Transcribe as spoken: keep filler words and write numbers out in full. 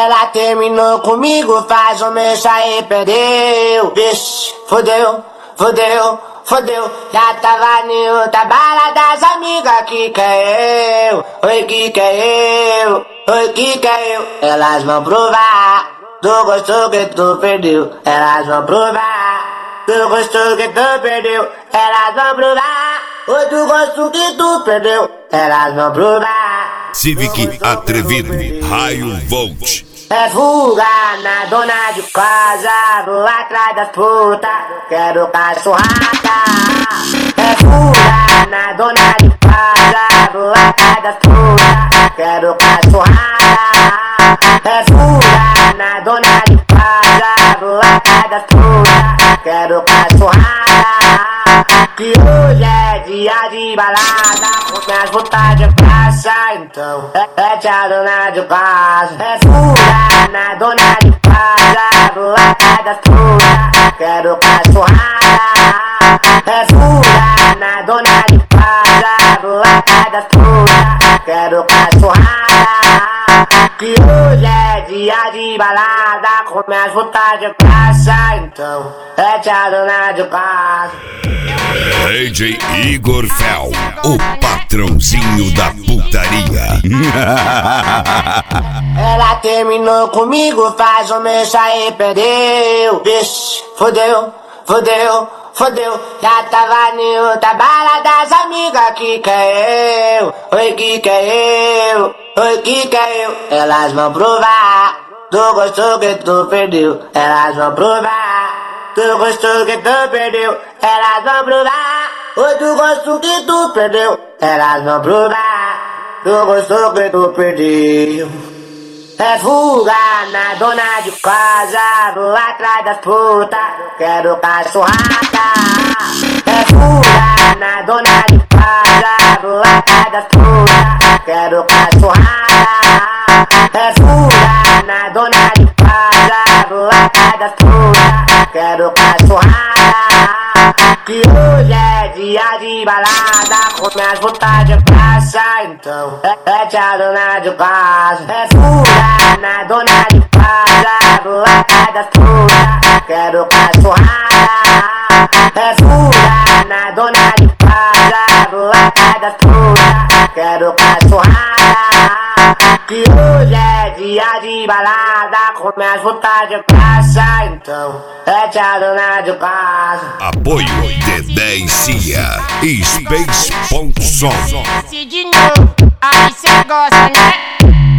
Ela terminou comigo, faz um mês aí, perdeu. Vixe, fodeu, fodeu, fodeu. Já tava em outra bala das amigas, que que é eu? Oi, que que é eu? Oi, que que é eu? Elas vão provar do gosto que tu perdeu. Elas vão provar do gosto que tu perdeu. Elas vão provar o do gosto que tu perdeu. Elas vão provar. Civic atrevido, raio volt. É fuga na dona de casa, vou atrás das putas, quero cachorrada. É fuga na dona de casa, vou atrás das putas, quero cachorrada. É fuga na dona de casa, vou atrás das putas, quero cachorrada. Que hoje é dia de balada, com minhas vontades de praça, então é, é tia dona de casa. É fuga na dona de casa, vou atrás das putas, quero cachorrada. É fuga na dona de casa, vou atrás das putas, quero cachorrada. Que hoje é dia de balada, com minhas vontades de praça, então é tia dona de casa. D J Igor Fel, o patrãozinho da putaria. Ela terminou comigo, faz um mês aí, perdeu. Vixe, fodeu, fodeu, fodeu. Já tava em outra bala das amigas, que que é eu? Oi, que que é eu? Oi, que que é eu? Elas vão provar do gosto que tu perdeu. Elas vão provar do gosto que tu perdeu. Elas vão provar o do gosto que tu perdeu. Elas vão provar do gosto que tu perdeu. É fuga na dona de casa, vou atrás das putas, quero cachorrada. É fuga na dona de casa, vou atrás das putas, quero cachorrada. É fuga na dona de casa, vou atrás das putas, quero cachorrada. Que hoje é dia de balada, com minhas vontades de praça, então é, é tia dona de casa. É fuga na dona de casa, vou atrás das putas, quero cachorrada. É fuga na dona de casa, vou atrás das putas, quero cachorrada. Que hoje é dia de balada, com minhas vontades de praça, então é tia dona de casa. Apoio D dez Cia e Space ponto som. De novo, aí cê gosta, né?